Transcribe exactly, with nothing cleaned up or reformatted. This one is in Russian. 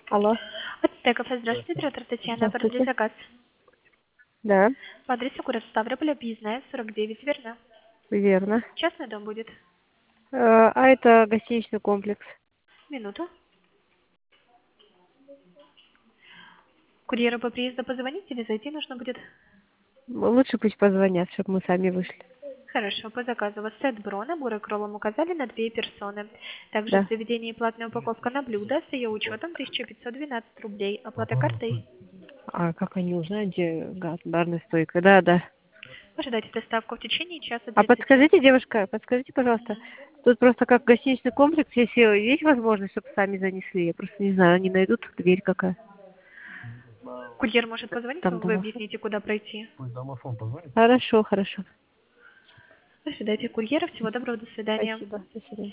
Алло. Аттека, здравствуйте, оператор Татьяна, оформили Здравствуйте. заказ. Да, По адресу город Ставрополь, объездная, сорок девять, верно? верно. Частный дом будет. Э, А это гостиничный комплекс. Минуту. Курьеру по приезду позвонить или зайти нужно будет? Лучше пусть позвонят, чтобы мы сами вышли. Хорошо, по заказу. У вас сет Бро, наборы кролом указали на две персоны. Также в Да. заведении платная упаковка на блюдо с ее учетом тысяча пятьсот двенадцать рублей. Оплата картой. А как они узнают, где газ, барная стойка? Да, да. Ожидайте доставку в течение часа А тридцати. подскажите, девушка, подскажите, пожалуйста, тут просто как гостиничный комплекс, если есть возможность, чтобы сами занесли, я просто не знаю, они найдут дверь какая Курьер может позвонить там вам, вы домофон. объясните, куда пройти. Хорошо, хорошо. Ожидайте курьера. Всего доброго, до свидания. Спасибо. До свидания.